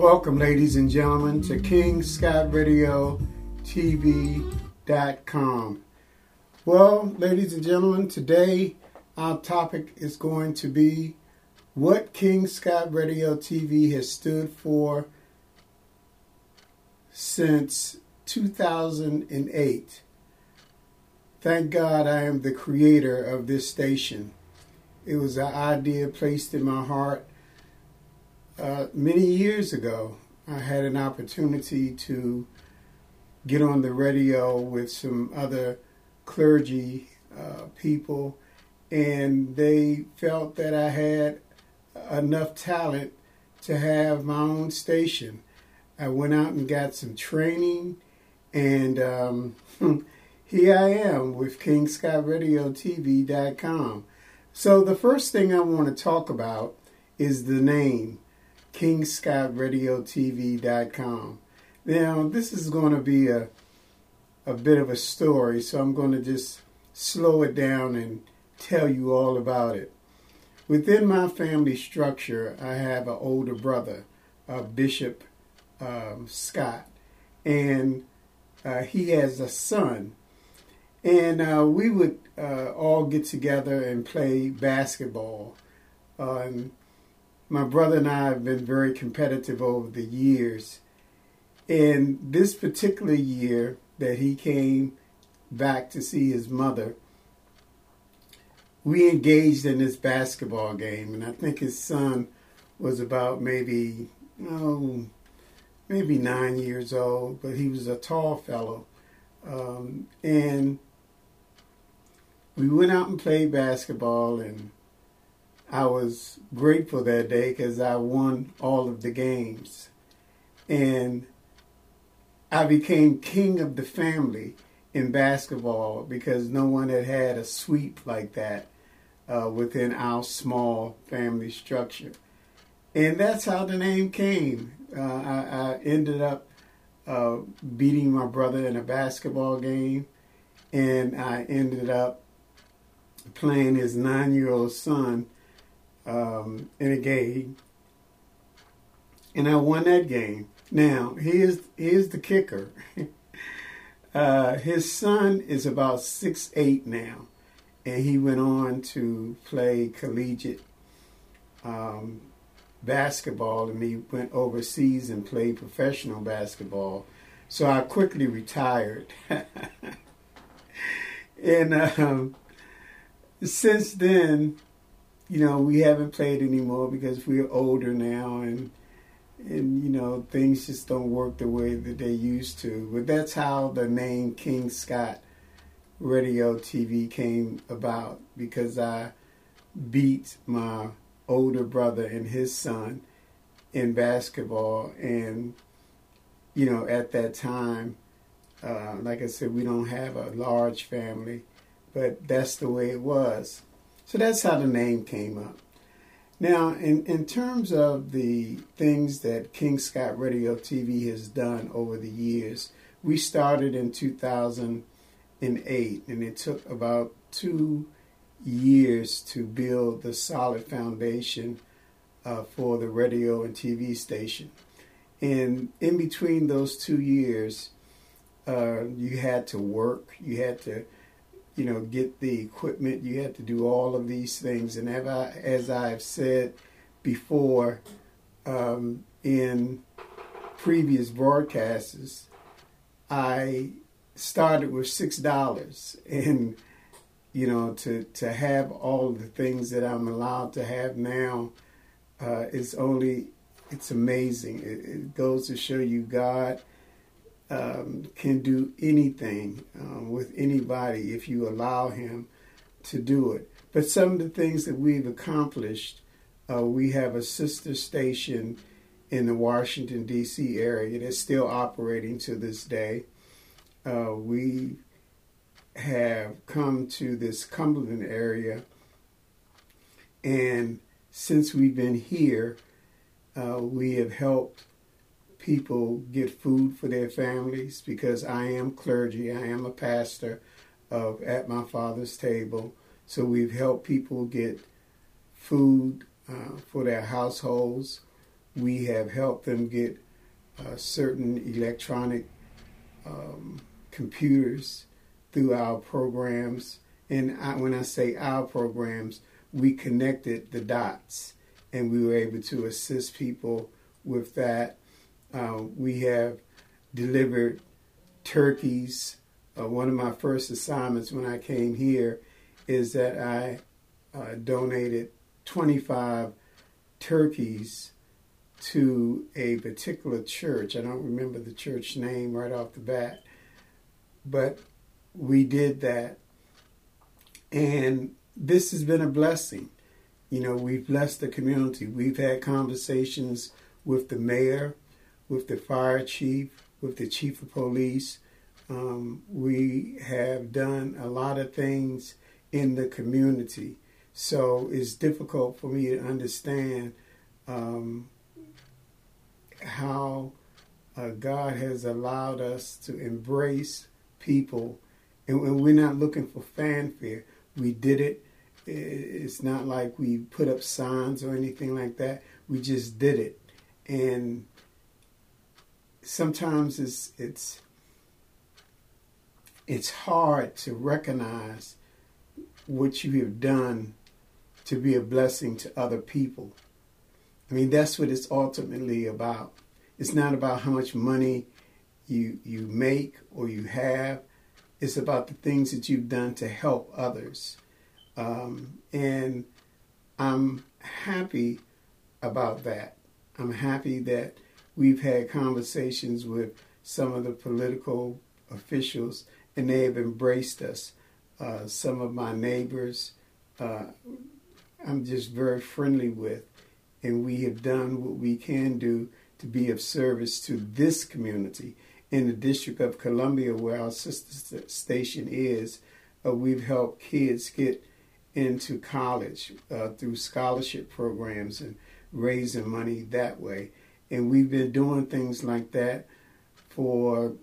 Welcome, ladies and gentlemen, to KingScottRadioTV.com. Well, ladies and gentlemen, today our topic is going to be what King Scott Radio TV has stood for since 2008. Thank God I am the creator of this station. It was an idea placed in my heart many years ago. I had an opportunity to get on the radio with some other clergy people, and they felt that I had enough talent to have my own station. I went out and got some training, and here I am with KingScottRadioTV.com. So the first thing I want to talk about is the name, KingScottRadioTV.com. Now, this is going to be a bit of a story, so I'm going to just slow it down and tell you all about it. Within my family structure, I have an older brother, Bishop Scott, and he has a son. And we would all get together and play basketball. My brother and I have been very competitive over the years. And this particular year that he came back to see his mother, we engaged in this basketball game. And I think his son was about maybe 9 years old, but he was a tall fellow. And we went out and played basketball, and I was grateful that day because I won all of the games. And I became king of the family in basketball because no one had had a sweep like that within our small family structure. And that's how the name came. I ended up beating my brother in a basketball game, and I ended up playing his 9-year-old son in a game, and I won that game. Now, here's the kicker. His son is about 6'8" now, and he went on to play collegiate basketball, and he went overseas and played professional basketball. So I quickly retired. And since then, we haven't played anymore because we're older now, and things just don't work the way that they used to. But that's how the name King Scott Radio TV came about, because I beat my older brother and his son in basketball. And at that time, like I said, we don't have a large family, but that's the way it was. So that's how the name came up. Now, in terms of the things that King Scott Radio TV has done over the years, we started in 2008, and it took about 2 years to build the solid foundation for the radio and TV station. And in between those 2 years, you had to work, you had to get the equipment, you had to do all of these things. And as I've said before in previous broadcasts, I started with $6. And, to have all of the things that I'm allowed to have now, it's amazing. It goes to show you God can do anything with anybody if you allow him to do it. But some of the things that we've accomplished, we have a sister station in the Washington, D.C. area that's still operating to this day. We have come to this Cumberland area, and since we've been here, we have helped people get food for their families, because I am clergy. I am a pastor At My Father's Table. So we've helped people get food for their households. we have helped them get certain electronic computers through our programs. And when I say our programs, we connected the dots and we were able to assist people with that. We have delivered turkeys. One of my first assignments when I came here is that I donated 25 turkeys to a particular church. I don't remember the church name right off the bat, but we did that. And this has been a blessing. We've blessed the community. We've had conversations with the mayor, with the fire chief, with the chief of police. We have done a lot of things in the community. So it's difficult for me to understand how God has allowed us to embrace people. And we're not looking for fanfare. We did it. It's not like we put up signs or anything like that. We just did it. And sometimes it's hard to recognize what you have done to be a blessing to other people. I mean, that's what it's ultimately about. It's not about how much money you make or you have. It's about the things that you've done to help others. And I'm happy about that. I'm happy that we've had conversations with some of the political officials and they have embraced us. Some of my neighbors, I'm just very friendly with, and we have done what we can do to be of service to this community. In the District of Columbia, where our sister station is, we've helped kids get into college through scholarship programs and raising money that way. And we've been doing things like that for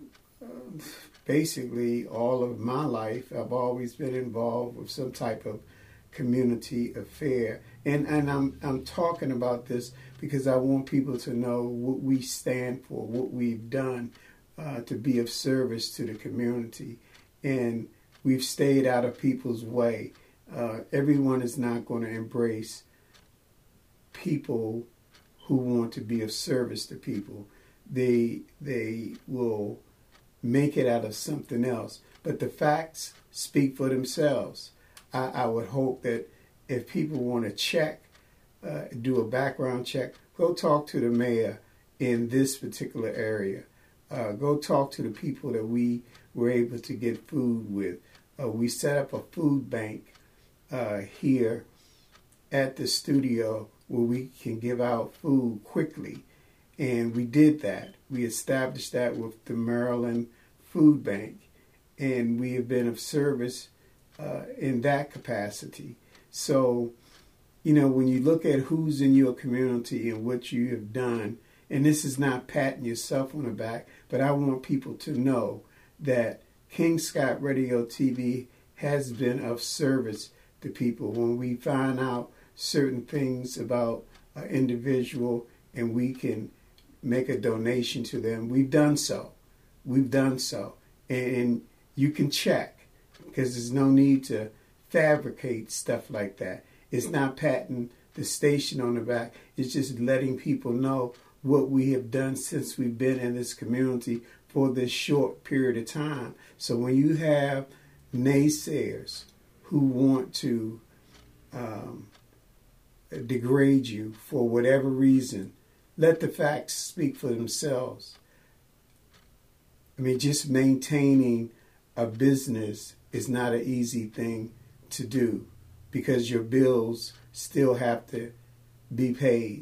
basically all of my life. I've always been involved with some type of community affair. And I'm talking about this because I want people to know what we stand for, what we've done to be of service to the community. And we've stayed out of people's way. Everyone is not going to embrace people who want to be of service to people. They will make it out of something else. But the facts speak for themselves. I would hope that if people want to check, do a background check, go talk to the mayor in this particular area. Go talk to the people that we were able to get food with. We set up a food bank here at the studio where we can give out food quickly. And we did that. We established that with the Maryland Food Bank. And we have been of service in that capacity. So, when you look at who's in your community and what you have done, and this is not patting yourself on the back, but I want people to know that King Scott Radio TV has been of service to people. When we find out certain things about an individual and we can make a donation to them, we've done so. We've done so. And you can check, because there's no need to fabricate stuff like that. It's not patting the station on the back. It's just letting people know what we have done since we've been in this community for this short period of time. So when you have naysayers who want to degrade you for whatever reason, let the facts speak for themselves. I mean, just maintaining a business is not an easy thing to do because your bills still have to be paid.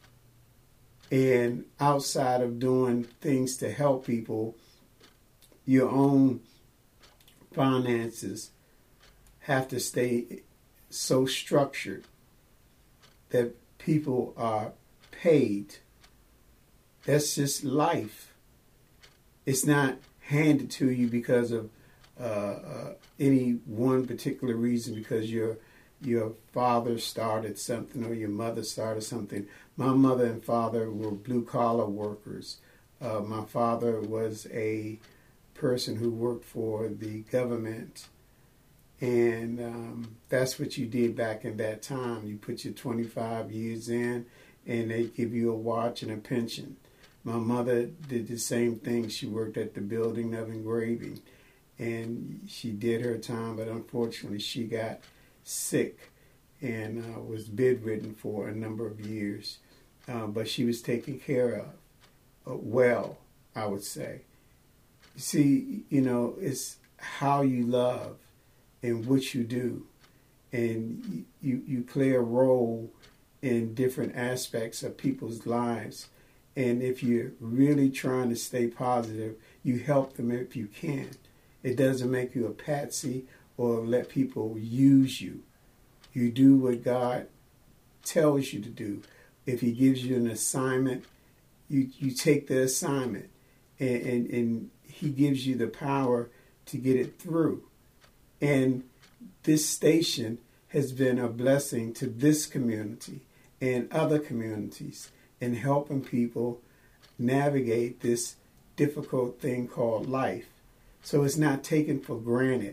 And outside of doing things to help people, your own finances have to stay so structured that people are paid. That's just life. It's not handed to you because of any one particular reason, because you're your father started something or your mother started something. My mother and father were blue-collar workers. My father was a person who worked for the government, and that's what you did back in that time. You put your 25 years in, and they give you a watch and a pension. My mother did the same thing. She worked at the building of engraving, and she did her time, but unfortunately she got sick and was bedridden for a number of years. But she was taken care of well, I would say. You see, it's how you love and what you do. And you play a role in different aspects of people's lives. And if you're really trying to stay positive, you help them if you can. It doesn't make you a patsy or let people use you. You do what God tells you to do. If he gives you an assignment, you take the assignment. And he gives you the power to get it through. And this station has been a blessing to this community and other communities in helping people navigate this difficult thing called life. So it's not taken for granted.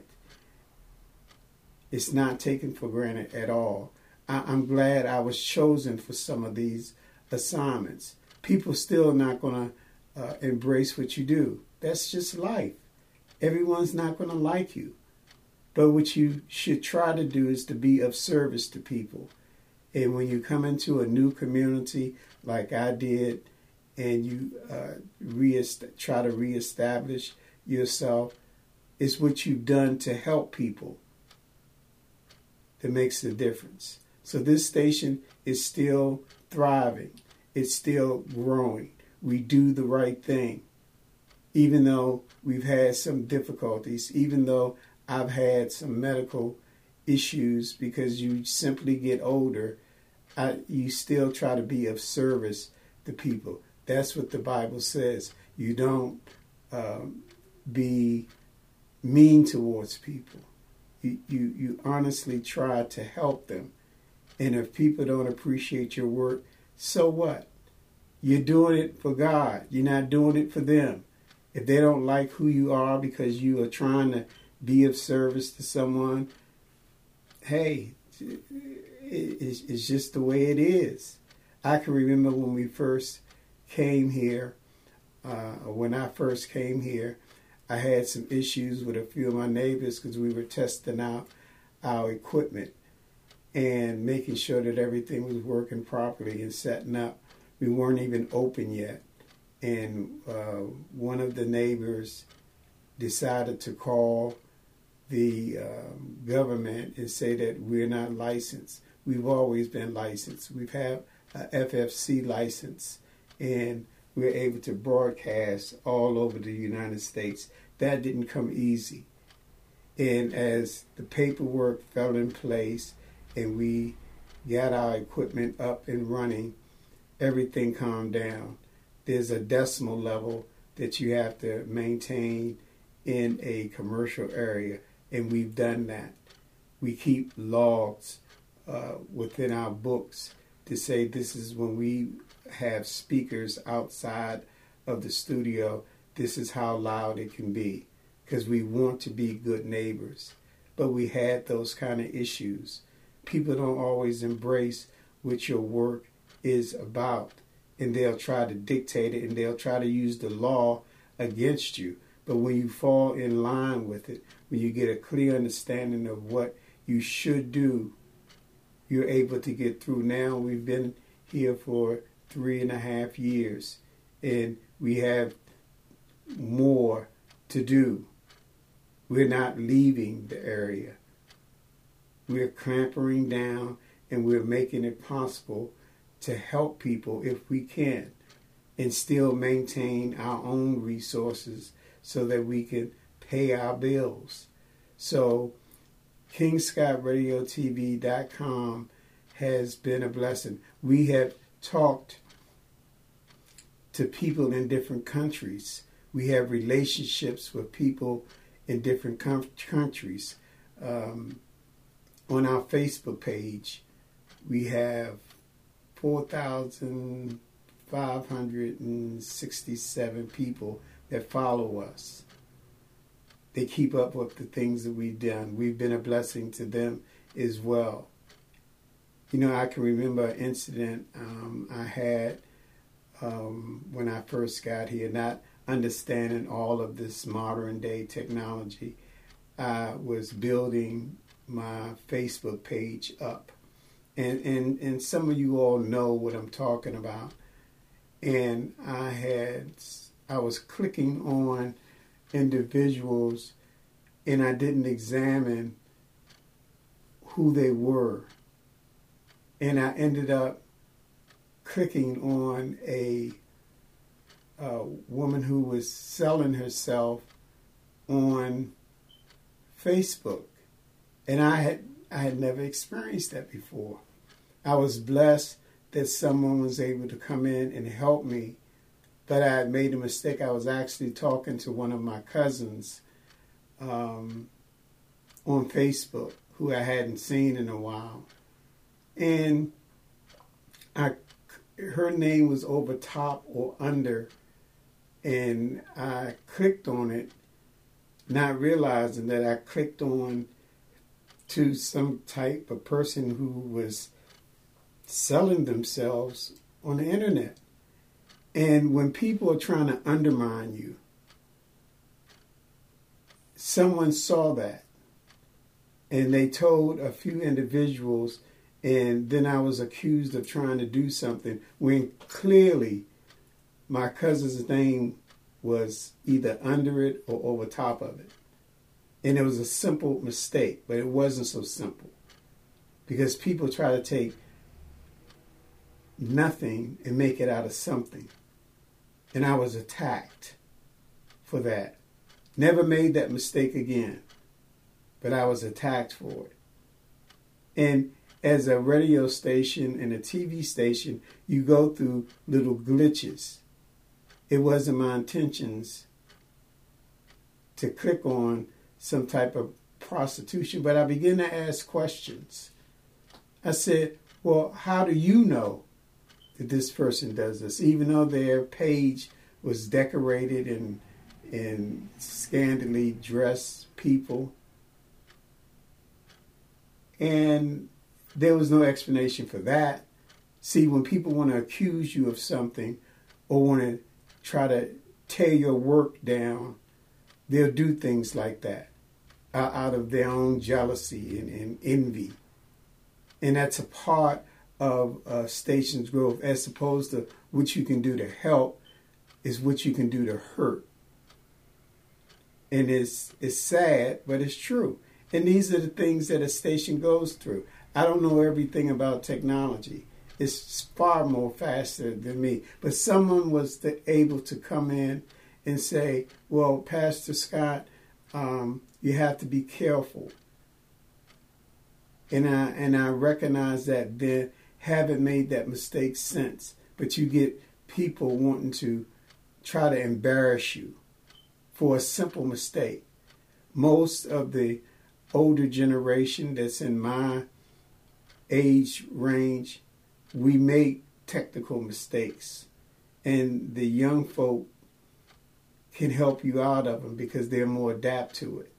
It's not taken for granted at all. I'm glad I was chosen for some of these assignments. People still not going to embrace what you do. That's just life. Everyone's not going to like you. But what you should try to do is to be of service to people. And when you come into a new community like I did, and you try to reestablish yourself, it's what you've done to help people that makes the difference. So this station is still thriving. It's still growing. We do the right thing. Even though we've had some difficulties, even though I've had some medical issues, because you simply get older, you still try to be of service to people. That's what the Bible says. You don't be mean towards people. You honestly try to help them. And if people don't appreciate your work, so what? You're doing it for God. You're not doing it for them. If they don't like who you are because you are trying to be of service to someone, hey, it's just the way it is. I can remember when we first came here, when I first came here, I had some issues with a few of my neighbors because we were testing out our equipment and making sure that everything was working properly and setting up. We weren't even open yet. And one of the neighbors decided to call the government and say that we're not licensed. We've always been licensed. We've had a FFC license, and we're able to broadcast all over the United States. That didn't come easy. And as the paperwork fell in place and we got our equipment up and running, everything calmed down. There's a decimal level that you have to maintain in a commercial area, and we've done that. We keep logs within our books to say this is when we have speakers outside of the studio, this is how loud it can be, because we want to be good neighbors. But we had those kind of issues. People don't always embrace what your work is about, and they'll try to dictate it, and they'll try to use the law against you. But when you fall in line with it, when you get a clear understanding of what you should do, you're able to get through. Now we've been here for 3.5 years, and we have more to do. We're not leaving the area. We're clampering down, and we're making it possible to help people if we can, and still maintain our own resources so that we can pay our bills. So KingScottRadioTV.com has been a blessing. We have talked to people in different countries. We have relationships with people in different countries. on our Facebook page, we have 4,567 people that follow us. They keep up with the things that we've done. We've been a blessing to them as well. You know, I can remember an incident I had when I first got here, not understanding all of this modern day technology. I was building my Facebook page up. And some of you all know what I'm talking about. And I was clicking on individuals and I didn't examine who they were. And I ended up clicking on a woman who was selling herself on Facebook. And I had never experienced that before. I was blessed that someone was able to come in and help me, but I had made a mistake. I was actually talking to one of my cousins on Facebook who I hadn't seen in a while. And her name was over top or under, and I clicked on it, not realizing that I clicked on to some type of person who was selling themselves on the internet. And when people are trying to undermine you, someone saw that and they told a few individuals, and then I was accused of trying to do something when clearly my cousin's name was either under it or over top of it. And it was a simple mistake, but it wasn't so simple. Because people try to take nothing and make it out of something. And I was attacked for that. Never made that mistake again. But I was attacked for it. And as a radio station and a TV station, you go through little glitches. It wasn't my intentions to click on some type of prostitution, but I began to ask questions. I said, well, how do you know that this person does this? Even though their page was decorated in scantily dressed people. And there was no explanation for that. See, when people want to accuse you of something or want to try to tear your work down, they'll do things like that out of their own jealousy and envy. And that's a part of station's growth, as opposed to what you can do to help is what you can do to hurt. And it's sad, but it's true. And these are the things that a station goes through. I don't know everything about technology. It's far more faster than me. But someone was able to come in and say, well, Pastor Scott, you have to be careful. And I recognize that then, haven't made that mistake since. But you get people wanting to try to embarrass you for a simple mistake. Most of the older generation that's in my age range, we make technical mistakes. And the young folk can help you out of them because they're more adapt to it.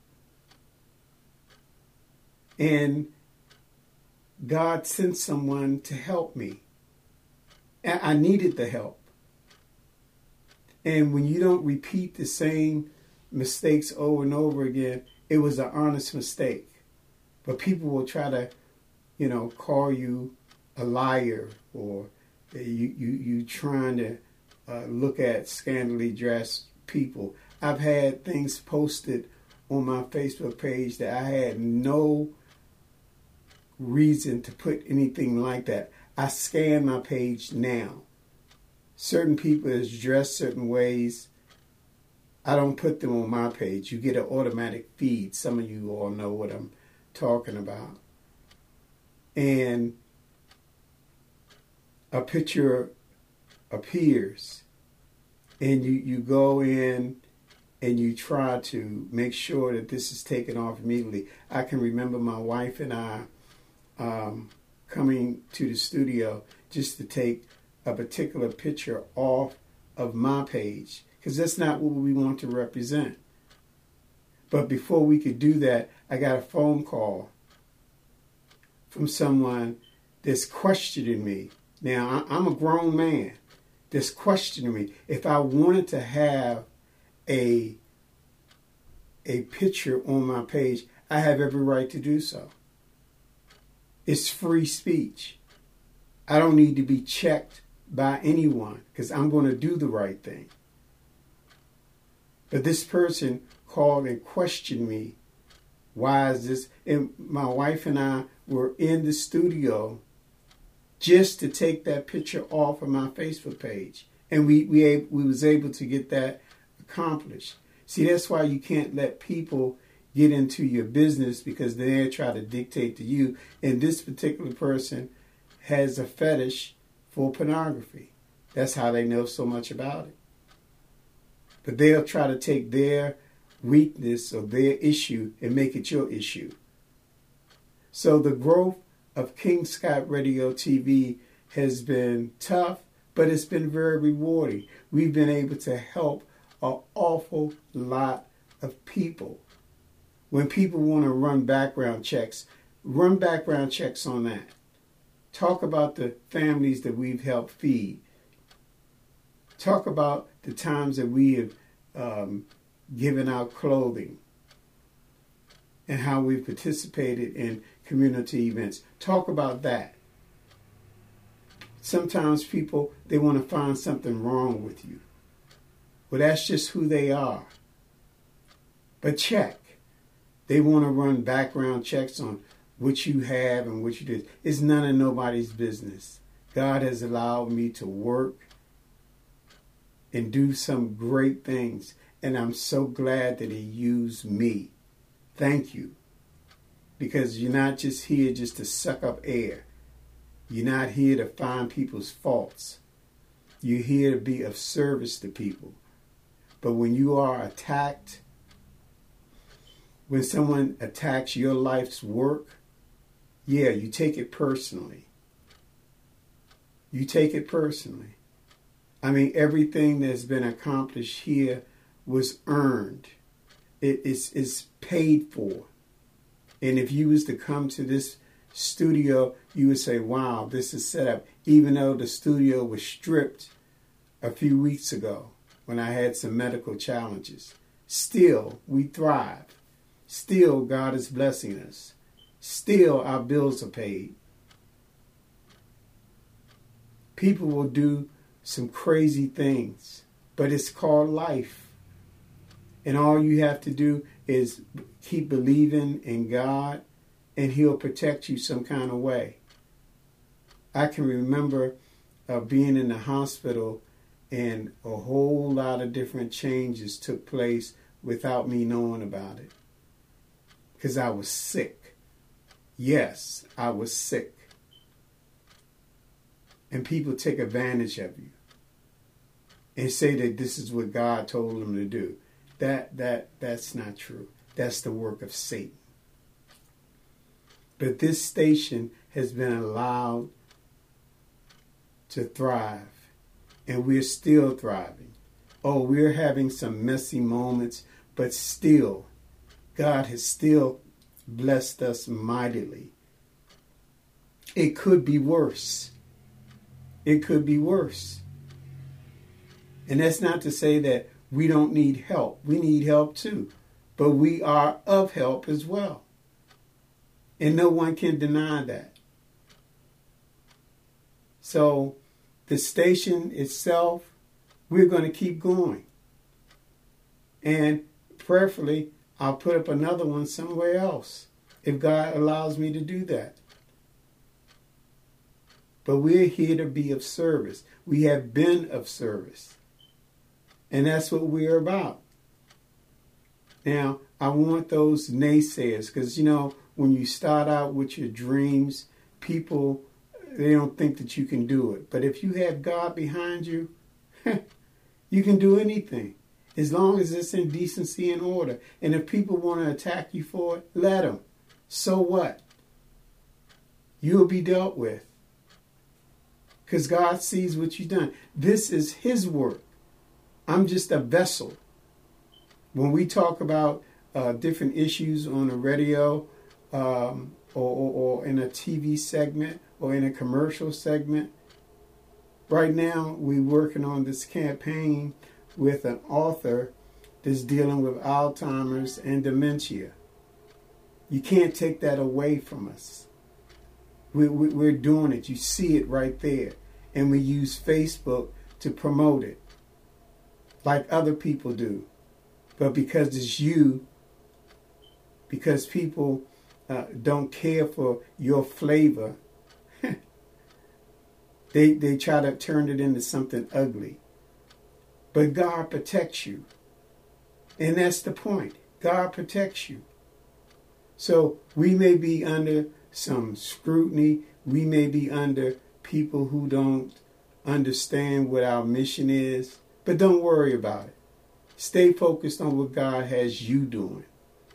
And God sent someone to help me. And I needed the help. And when you don't repeat the same mistakes over and over again, it was an honest mistake. But people will try to, call you a liar, or you trying to look at scantily dressed people. I've had things posted on my Facebook page that I had no reason to put anything like that. I scan my page now. Certain people is dressed certain ways. I don't put them on my page. You get an automatic feed. Some of you all know what I'm talking about. And a picture appears, and you go in and you try to make sure that this is taken off immediately. I can remember my wife and I coming to the studio just to take a particular picture off of my page, because that's not what we want to represent. But before we could do that, I got a phone call from someone that's questioning me. Now, I'm a grown man that's questioning me. If I wanted to have a picture on my page, I have every right to do so. It's free speech. I don't need to be checked by anyone because I'm going to do the right thing. But this person called and questioned me. Why is this? And my wife and I were in the studio just to take that picture off of my Facebook page. And we was able to get that accomplished. See, that's why you can't let people get into your business, because they try to dictate to you. And this particular person has a fetish for pornography. That's how they know so much about it. But they'll try to take their weakness or their issue and make it your issue. So the growth of King Scott Radio TV has been tough, but it's been very rewarding. We've been able to help an awful lot of people. When people want to run background checks on that. Talk about the families that we've helped feed. Talk about the times that we have given out clothing and how we've participated in community events. Talk about that. Sometimes people, they want to find something wrong with you. Well, that's just who they are. But check. They want to run background checks on what you have and what you did. It's none of nobody's business. God has allowed me to work and do some great things. And I'm so glad that He used me. Thank you. Because you're not just here just to suck up air. You're not here to find people's faults. You're here to be of service to people. But when you are attacked, when someone attacks your life's work, yeah, you take it personally. You take it personally. I mean, everything that's been accomplished here was earned. It's paid for. And if you was to come to this studio, you would say, wow, this is set up. Even though the studio was stripped a few weeks ago when I had some medical challenges. Still, we thrive. Still, God is blessing us. Still, our bills are paid. People will do some crazy things, but it's called life. And all you have to do is keep believing in God, and He'll protect you some kind of way. I can remember being in the hospital, and a whole lot of different changes took place without me knowing about it. Because I was sick. Yes, I was sick. And people take advantage of you and say that this is what God told them to do. That's not true. That's the work of Satan. But this station has been allowed to thrive, and we're still thriving. Oh, we're having some messy moments, but still, God has still blessed us mightily. It could be worse. It could be worse. And that's not to say that we don't need help. We need help too. But we are of help as well. And no one can deny that. So the station itself, we're going to keep going. And prayerfully, I'll put up another one somewhere else if God allows me to do that. But we're here to be of service. We have been of service. And that's what we're about. Now, I want those naysayers, because, when you start out with your dreams, people, they don't think that you can do it. But if you have God behind you, you can do anything. As long as it's in decency and order. And if people want to attack you for it, let them. So what? you'll be dealt with. Because God sees what you've done. This is His work. I'm just a vessel. When we talk about different issues on the radio or in a TV segment or in a commercial segment, right now we're working on this campaign with an author that's dealing with Alzheimer's and dementia. You can't take that away from us. We're doing it. You see it right there. And we use Facebook to promote it like other people do. But because it's you, because people don't care for your flavor, they try to turn it into something ugly. But God protects you. And that's the point. God protects you. So we may be under some scrutiny. We may be under people who don't understand what our mission is. But don't worry about it. Stay focused on what God has you doing.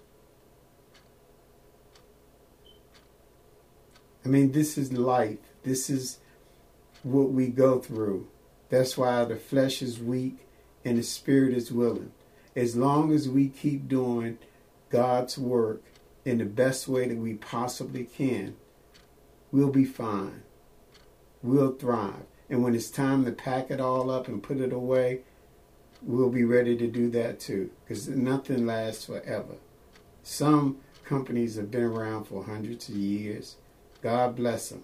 I mean, this is life. This is what we go through. That's why the flesh is weak and the spirit is willing. As long as we keep doing God's work in the best way that we possibly can, we'll be fine. We'll thrive. And when it's time to pack it all up and put it away, we'll be ready to do that too. Because nothing lasts forever. Some companies have been around for hundreds of years. God bless them.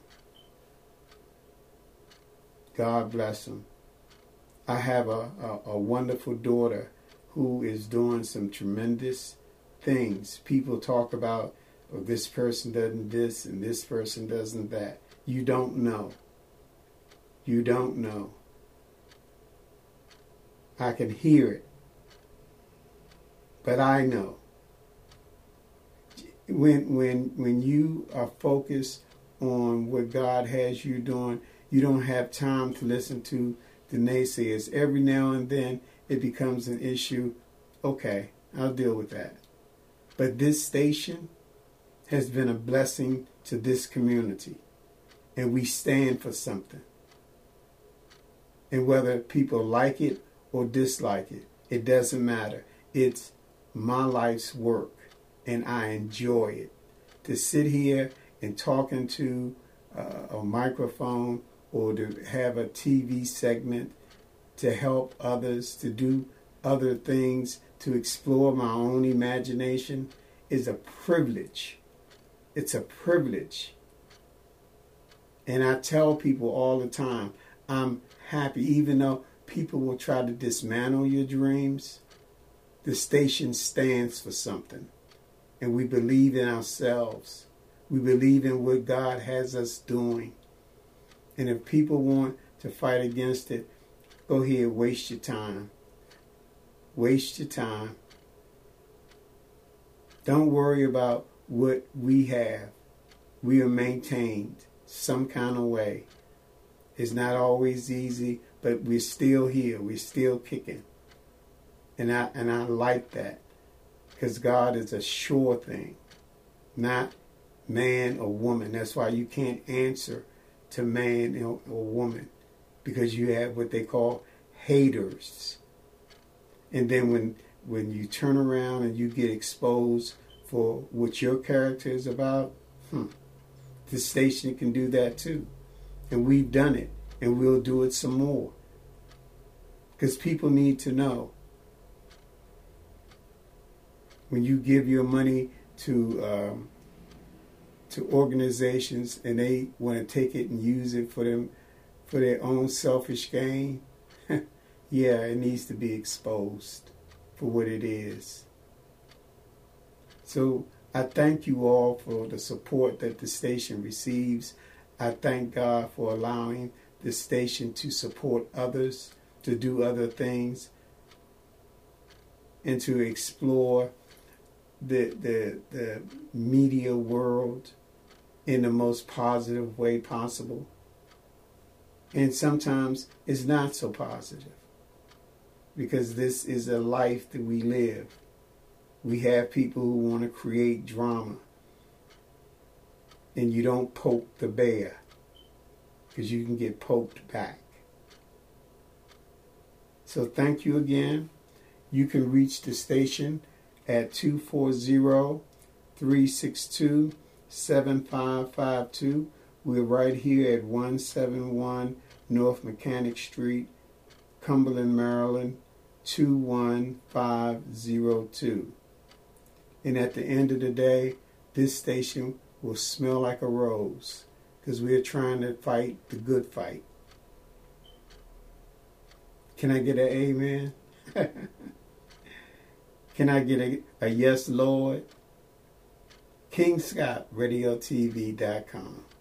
God bless them. I have a wonderful daughter who is doing some tremendous things. People talk about, oh, this person doesn't this and this person doesn't that. You don't know. You don't know. I can hear it. But I know. When you are focused on what God has you doing, you don't have time to listen to the naysayers. Every now and then it becomes an issue. Okay, I'll deal with that. But this station has been a blessing to this community. And we stand for something. And whether people like it or dislike it, it doesn't matter. It's my life's work. And I enjoy it. To sit here and talk into a microphone or to have a TV segment to help others, to do other things, to explore my own imagination is a privilege. It's a privilege. And I tell people all the time, I'm happy, even though people will try to dismantle your dreams, the station stands for something. And we believe in ourselves. We believe in what God has us doing. And if people want to fight against it, go ahead, waste your time. Waste your time. Don't worry about what we have. We are maintained some kind of way. It's not always easy, but we're still here. We're still kicking. And I like that. Because God is a sure thing. Not man or woman. That's why you can't answer to man or woman. Because you have what they call haters. And then when you turn around and you get exposed for what your character is about, this station can do that too. And we've done it. And we'll do it some more. Because people need to know. When you give your money to organizations and they want to take it and use it for their own selfish gain, yeah, it needs to be exposed for what it is. So I thank you all for the support that the station receives. I thank God for allowing the station to support others, to do other things, and to explore the media world in the most positive way possible. And sometimes it's not so positive, because this is a life that we live. We have people who want to create drama. and you don't poke the bear, because you can get poked back. So thank you again. You can reach the station at 240-362-7552. We're right here at 171 North Mechanic Street, Cumberland, Maryland, 21502. And at the end of the day, this station will smell like a rose, because we're trying to fight the good fight. Can I get an amen? Can I get a yes, Lord? KingScottRadioTV.com.